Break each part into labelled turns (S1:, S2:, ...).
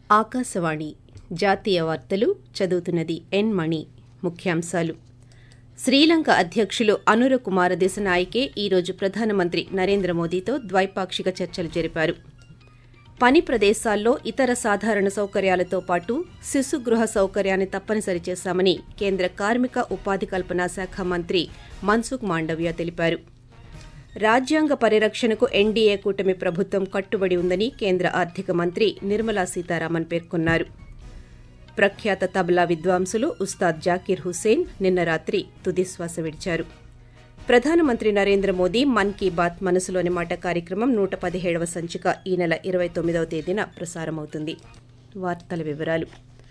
S1: ఆకాశవాణి జాతీయ వార్తలు చదువుతున్నది ఎన్ మణి. ముఖ్యాంశాలు. శ్రీలంక అధ్యక్షులు అనుర కుమార దిశనాయకే ఈరోజు ప్రధానమంత్రి నరేంద్ర మోదీతో ద్వైపాక్షిక చర్చలు జరిపారు. పని ప్రదేశాల్లో ఇతర సాధారణ సౌకర్యాలతో పాటు శిశుగృహ సౌకర్యాన్ని తప్పనిసరి చేశామని కేంద్ర కార్మిక ఉపాధి కల్పనా శాఖ మంత్రి మన్సుఖ్ మాండవ్య తెలిపారు. రాజ్యాంగ పరిరక్షణకు ఎన్డీఏ కూటమి ప్రభుత్వం కట్టుబడి ఉందని కేంద్ర ఆర్థిక మంత్రి నిర్మలా సీతారామన్ పేర్కొన్నారు. ప్రఖ్యాత తబలా విద్వాంసులు ఉస్తాద్ జాకీర్ హుస్సేన్ నిన్న రాత్రి తుదిశ్వాస విడిచారు. ప్రధానమంత్రి నరేంద్ర మోదీ మన్ కీ బాత్ మనసులోని మాట కార్యక్రమం 117వ సంచిక ఈ నెల 29వ తేదీన ప్రసారమవుతుంది. వార్తల వివరాలు.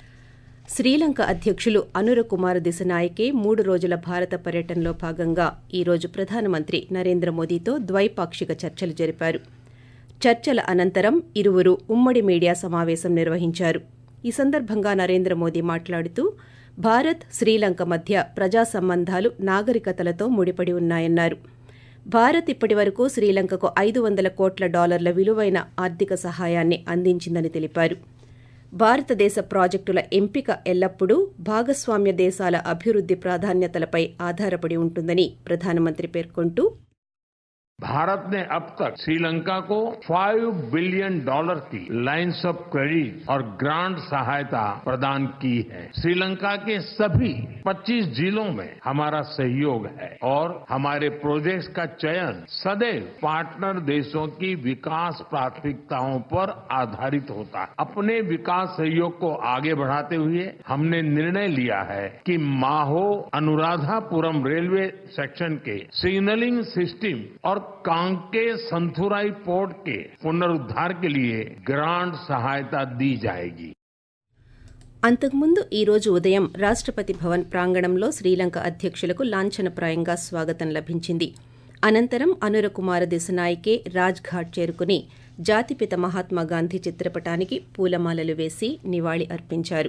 S1: శ్రీలంక అధ్యక్షులు అనుర కుమార దిశనాయకే 3 రోజుల భారత పర్యటనలో భాగంగా ఈరోజు ప్రధానమంత్రి నరేంద్ర మోదీతో ద్వైపాక్షిక చర్చలు జరిపారు. చర్చల అనంతరం ఇరువురు ఉమ్మడి మీడియా సమావేశం నిర్వహించారు. ఈ సందర్భంగా నరేంద్ర మోదీ మాట్లాడుతూ భారత్, శ్రీలంక మధ్య ప్రజా సంబంధాలు నాగరికతలతో ముడిపడి ఉన్నాయన్నారు. భారత్ ఇప్పటివరకు శ్రీలంకకు $500 కోట్ల విలువైన ఆర్థిక సహాయాన్ని అందించిందని తెలిపారు. భారతదేశ ప్రాజెక్టుల ఎంపిక ఎల్లప్పుడూ భాగస్వామ్య దేశాల అభివృద్ది ప్రాధాన్యతలపై ఆధారపడి ఉంటుందని ప్రధానమంత్రి పేర్కొంటూ,
S2: भारत ने अब तक श्रीलंका को $5 बिलियन की लाइन्स ऑफ क्रेडिट और ग्रांट सहायता प्रदान की है. श्रीलंका के सभी 25 जिलों में हमारा सहयोग है और हमारे प्रोजेक्ट्स का चयन सदैव पार्टनर देशों की विकास प्राथमिकताओं पर आधारित होता है. अपने विकास सहयोग को आगे बढ़ाते हुए हमने निर्णय लिया है कि माहो अनुराधापुरम रेलवे सेक्शन के सिग्नलिंग सिस्टम और कांके संथुराई पोर्ट के पुनरुद्धार के लिए ग्रांट सहायता दी जाएगी.
S1: అంతకుముందు ఈ రోజు ఉదయం రాష్టపతి భవన్ ప్రాంగణంలో శ్రీలంక అధ్యక్షులకు లాంఛనప్రాయంగా స్వాగతం లభించింది. అనంతరం అనుర కుమార దిశనాయకే రాజ్ఘాట్ చేరుకుని జాతిపిత మహాత్మాగాంధీ చిత్రపటానికి పూలమాలలు వేసి నివాళి అర్పించారు.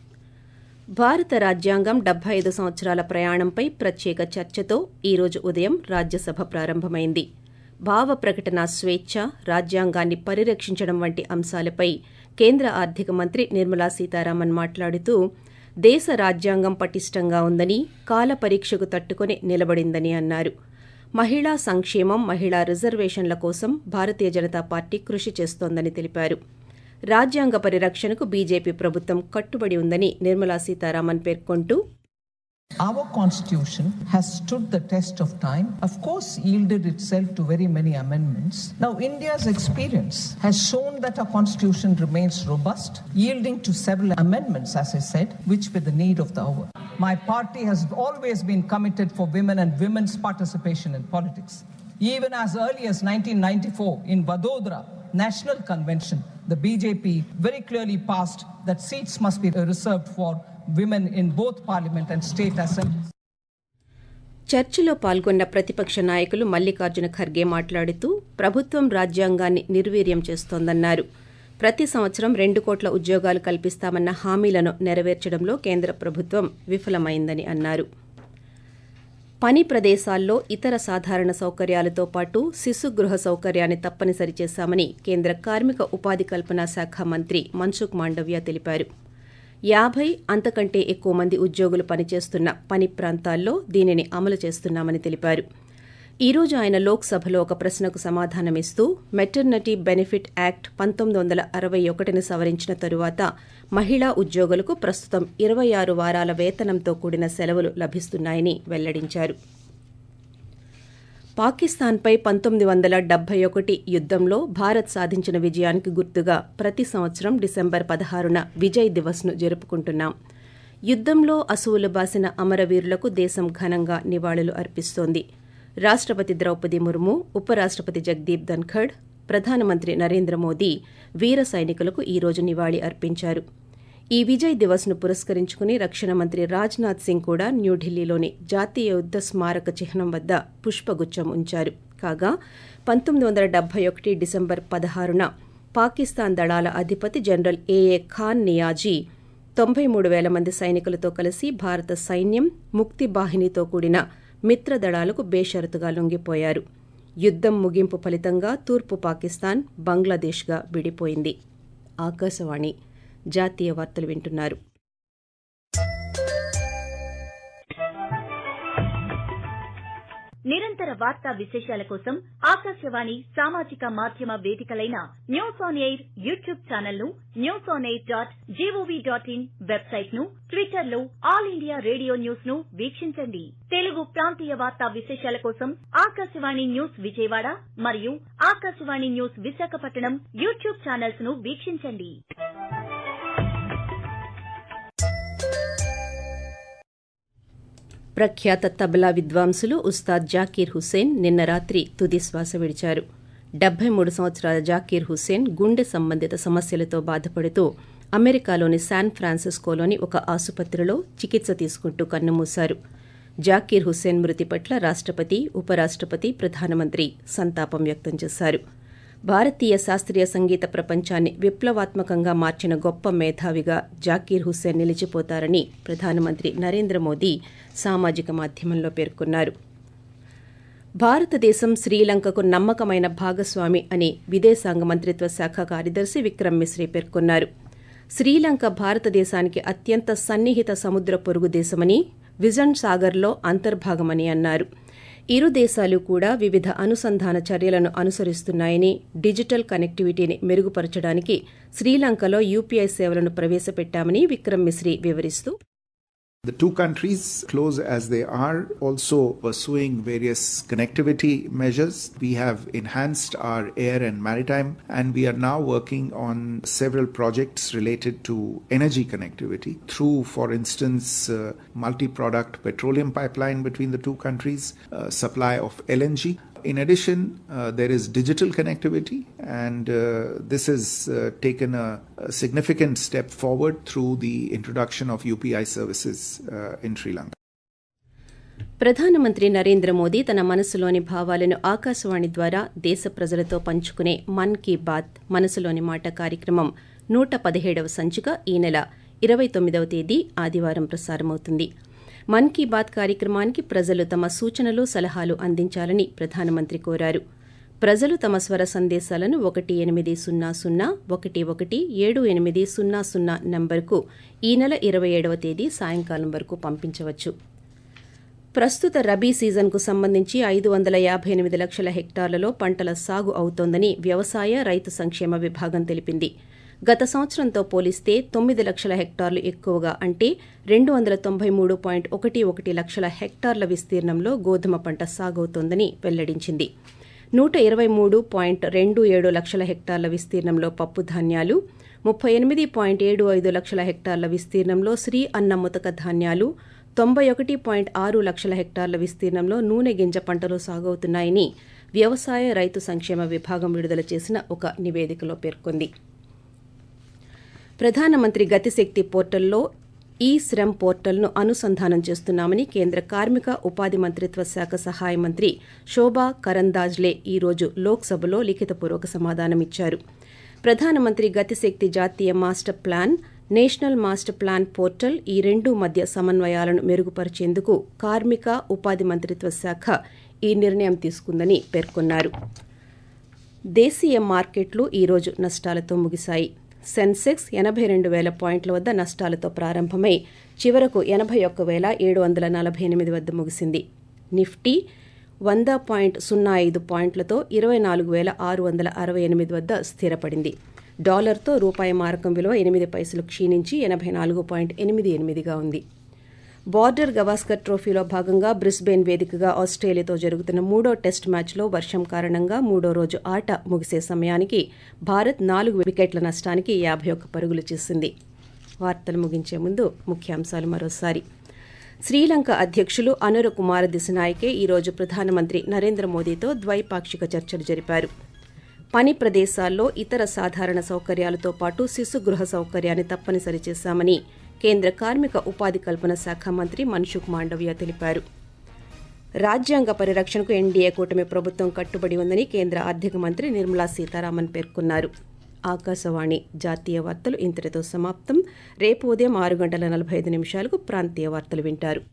S1: భారత రాజ్యాంగం 75 సంవత్సరాల ప్రయాణంపై ప్రత్యేక చర్చతో ఈరోజు ఉదయం రాజ్యసభ ప్రారంభమైంది. భావ ప్రకటన స్వేచ్ఛ, రాజ్యాంగాన్ని పరిరక్షించడం వంటి అంశాలపై కేంద్ర ఆర్థిక మంత్రి నిర్మలా సీతారామన్ మాట్లాడుతూ, దేశ రాజ్యాంగం పటిష్టంగా ఉందని, కాల పరీక్షకు తట్టుకుని నిలబడిందని అన్నారు. మహిళా సంక్షేమం, మహిళా రిజర్వేషన్ల కోసం భారతీయ జనతా పార్టీ కృషి చేస్తోందని తెలిపారు. రాజ్యాంగ పరిరక్షణకు బీజేపీ ప్రభుత్వం కట్టుబడి ఉందని నిర్మలా సీతారామన్ పేర్కొంటూ,
S3: Our constitution has stood the test of time, of course yielded itself to very many amendments. Now India's experience has shown that our constitution remains robust, yielding to several amendments, as I said, which were the need of the hour. My party has always been committed for women and women's participation in politics. Even as early as 1994 in Vadodara National Convention, the BJP very clearly passed that seats must be reserved for women in both parliament and state assemblies.
S1: చర్చలో పాల్గొన్న ప్రతిపక్ష నాయకులు మల్లికార్జున ఖర్గే మాట్లాడుతూ, ప్రభుత్వం రాజ్యాంగాన్ని నిర్వీర్యం చేస్తోందన్నారు. ప్రతి సంవత్సరం 2 కోట్ల ఉద్యోగాలు కల్పిస్తామన్న హామీలను నెరవేర్చడంలో కేంద్ర ప్రభుత్వం విఫలమైందని అన్నారు. పని ప్రదేశాల్లో ఇతర సాధారణ సౌకర్యాలతో పాటు శిశుగృహ సౌకర్యాన్ని తప్పనిసరి చేశామని కేంద్ర కార్మిక ఉపాధి కల్పనా శాఖ మంత్రి మన్సుఖ్ మాండవ్య తెలిపారు. 50 అంతకంటే ఎక్కువ మంది ఉద్యోగులు పనిచేస్తున్న పని ప్రాంతాల్లో దీనిని అమలు చేస్తున్నామని తెలిపారు. ఈ రోజు ఆయన లోక్సభలో ఒక ప్రశ్నకు సమాధానమిస్తూ, మెటర్నిటీ బెనిఫిట్ యాక్ట్ 1961ని సవరించిన తరువాత మహిళా ఉద్యోగులకు ప్రస్తుతం 26 వారాల వేతనంతో కూడిన సెలవులు లభిస్తున్నాయని వెల్లడించారు. పాకిస్తాన్పై 1971 యుద్దంలో భారత్ సాధించిన విజయానికి గుర్తుగా ప్రతి సంవత్సరం డిసెంబర్ 16న విజయ్ దివస్ను జరుపుకుంటున్నాం. యుద్దంలో అసువులు బాసిన అమరవీరులకు దేశం ఘనంగా నివాళులు అర్పిస్తోంది. రాష్టపతి ద్రౌపది ముర్ము, ఉపరాష్టపతి జగదీప్ ధన్ఖడ్, ప్రధానమంత్రి నరేంద్ర మోదీ వీర సైనికులకు ఈ రోజు నివాళి అర్పించారు. ఈ విజయ్ దివస్ను పురస్కరించుకుని రక్షణ మంత్రి రాజ్నాథ్ సింగ్ కూడా న్యూఢిల్లీలోని జాతీయ యుద్ద స్మారక చిహ్నం వద్ద పుష్పగుచ్చం ఉంచారు. కాగా 1971 డిసెంబర్ 16న పాకిస్తాన్ దళాల అధిపతి జనరల్ ఏఏ ఖాన్ నియాజీ 93,000 మంది సైనికులతో కలిసి భారత సైన్యం, ముక్తి బాహినితో కూడిన మిత్రదళాలకు బేషరతుగా లొంగిపోయారు. యుద్దం ముగింపు ఫలితంగా తూర్పు పాకిస్తాన్ బంగ్లాదేశ్గా విడిపోయింది. ఆకాశవాణి జాతీయ వార్తలు వింటున్నారు.
S4: నిరంతర వార్తా విశేషాల కోసం ఆకాశవాణి సామాజిక మాధ్యమ వేదికలైన news on air YouTube channel ను, newsonair.gov.in వెబ్సైట్ ను, ట్విట్టర్ లో ఆల్ ఇండియా రేడియో న్యూస్ ను వీక్షించండి. తెలుగు ప్రాంతీయ వార్తా విశేషాల కోసం ఆకాశవాణి న్యూస్ విజయవాడ మరియు Akashvani news Visakhapatnam YouTube channels ను వీక్షించండి.
S1: ప్రఖ్యాత తబలా విద్వాంసులు ఉస్తాద్ జాకీర్ హుస్సేన్ నిన్న రాత్రి తుది శ్వాస విడిచారు. 73 సంవత్సరాల జాకీర్ హుస్సేన్ గుండె సంబంధిత సమస్యలతో బాధపడుతూ అమెరికాలోని శాన్ ఫ్రాన్సిస్కోలోని ఒక ఆసుపత్రిలో చికిత్స తీసుకుంటూ కన్నుమూశారు. జాకీర్ హుస్సేన్ మృతి పట్ల రాష్టపతి, ఉపరాష్టపతి, ప్రధానమంత్రి సంతాపం వ్యక్తం చేశారు. భారతీయ శాస్త్రీయ సంగీత ప్రపంచాన్ని విప్లవాత్మకంగా మార్చిన గొప్ప మేధావిగా జాకీర్ హుస్సేన్ నిలిచిపోతారని ప్రధానమంత్రి నరేంద్ర మోదీ సామాజిక మాధ్యమంలో పేర్కొన్నారు. భారతదేశం శ్రీలంకకు నమ్మకమైన భాగస్వామి అని విదేశాంగ మంత్రిత్వ శాఖ కార్యదర్శి విక్రమ్ మిశ్రీ పేర్కొన్నారు. శ్రీలంక భారతదేశానికి అత్యంత సన్నిహిత సముద్ర పొరుగు దేశమని, విజన్ సాగర్లో అంతర్భాగమని అన్నారు. ఇరు దేశాలు కూడా వివిధ అనుసంధాన చర్యలను అనుసరిస్తున్నాయని, డిజిటల్ కనెక్టివిటీని మెరుగుపరచడానికి శ్రీలంకలో యూపీఐ సేవలను ప్రవేశపెట్టామని విక్రమ్ మిశ్రీ వివరిస్తూ,
S5: The two countries, close as they are, also pursuing various connectivity measures. We have enhanced our air and maritime, and we are now working on several projects related to energy connectivity through, for instance, multi-product petroleum pipeline between the two countries, supply of LNG. In addition, there is digital connectivity, and this has taken a significant step forward through the introduction of UPI services in Sri Lanka.
S1: ప్రధానమంత్రి నరేంద్ర మోదీ తన మనసులోని భావాలను ఆకాశవాణి ద్వారా దేశ ప్రజలతో పంచుకునే మన్ కీ బాత్ మనసులోని మాట కార్యక్రమం 117వ సంచిక ఈ నెల 29వ తేదీ ఆదివారం ప్రసారమవుతుంది. మన్ కీ బాత్ కార్యక్రమానికి ప్రజలు తమ సూచనలు, సలహాలు అందించాలని ప్రధానమంత్రి కోరారు. ప్రజలు తమ స్వర సందేశాలను 1800-11-7800 నంబరుకు ఈ నెల 27వ తేదీ సాయంకాలం వరకు పంపించవచ్చు. ప్రస్తుత రబీ సీజన్కు సంబంధించి 558 లక్షల హెక్టార్లలో పంటల సాగు అవుతోందని వ్యవసాయ, రైతు సంక్షేమ విభాగం తెలిపింది. గత సంవత్సరంతో పోలిస్తే 9 లక్షల హెక్టార్లు ఎక్కువగా, అంటే 293.11 లక్షల హెక్టార్ల విస్తీర్ణంలో గోధుమ పంట సాగవుతోందని వెల్లడించింది. 123.27 లక్షల హెక్టార్ల విస్తీర్ణంలో పప్పు ధాన్యాలు, 38.75 లక్షల హెక్టార్ల విస్తీర్ణంలో శ్రీ అన్న ముతక ధాన్యాలు, 91.6 లక్షల హెక్టార్ల విస్తీర్ణంలో నూనె గింజ పంటలు సాగవుతున్నాయని వ్యవసాయ, రైతు సంక్షేమ విభాగం విడుదల చేసిన ఒక నివేదికలో పేర్కొంది. ప్రధానమంత్రి గతిశక్తి పోర్టల్లో ఈ-శ్రమ్ పోర్టల్ను అనుసంధానం చేస్తున్నామని కేంద్ర కార్మిక, ఉపాధి మంత్రిత్వ శాఖ సహాయ మంత్రి శోభా కరందాజ్లే ఈ రోజు లోక్సభలో లిఖితపూర్వక సమాధానమిచ్చారు. ప్రధానమంత్రి గతిశక్తి జాతీయ master plan, national master plan portal ఈ రెండూ మధ్య సమన్వయాలను మెరుగుపరిచేందుకు కార్మిక, ఉపాధి మంత్రిత్వ శాఖ ఈ నిర్ణయం తీసుకుందని పేర్కొన్నారు. దేశీయ మార్కెట్లు ఈ రోజు నష్టాలతో ముగిశాయి. సెన్సెక్స్ 82,000 పాయింట్ల వద్ద నష్టాలతో ప్రారంభమై చివరకు 81,748 వద్ద ముగిసింది. నిఫ్టీ 100.05 పాయింట్లతో 24,668 వద్ద స్థిరపడింది. డాలర్తో రూపాయి మారకం విలువ 8 పైసలు క్షీణించి 84.88గా ఉంది. బార్డర్ గవాస్కర్ ట్రోఫీలో భాగంగా బ్రిస్బేన్ వేదికగా ఆస్ట్రేలియాతో జరుగుతున్న 3వ టెస్ట్ మ్యాచ్లో వర్షం కారణంగా 3వ రోజు ఆట ముగిసే సమయానికి భారత్ 4 వికెట్ల నష్టానికి 51 పరుగులు చేసింది. వార్తలు ముగించే ముందు ముఖ్యాంశాలు మరోసారి. శ్రీలంక అధ్యక్షులు అనుర కుమార దిశనాయకే ఈ రోజు ప్రధానమంత్రి నరేంద్ర మోదీతో ద్వైపాక్షిక చర్చలు జరిపారు. పని ప్రదేశాల్లో ఇతర సాధారణ సౌకర్యాలతో పాటు శిశు గృహ సౌకర్యాన్ని తప్పనిసరి చేశామని కేంద్ర కార్మిక, ఉపాధి కల్పన శాఖ మంత్రి మన్సుఖ్ మాండవ్య తెలిపారు. రాజ్యాంగ పరిరక్షణకు ఎన్డీఏ కూటమి ప్రభుత్వం కట్టుబడి ఉందని కేంద్ర ఆర్థిక మంత్రి నిర్మలా సీతారామన్ పేర్కొన్నారు. ఆకాశవాణి జాతీయ వార్తలు ఇంతటితో సమాప్తం. రేపు ఉదయం 6:45 ప్రాంతీయ వార్తలు వింటారు.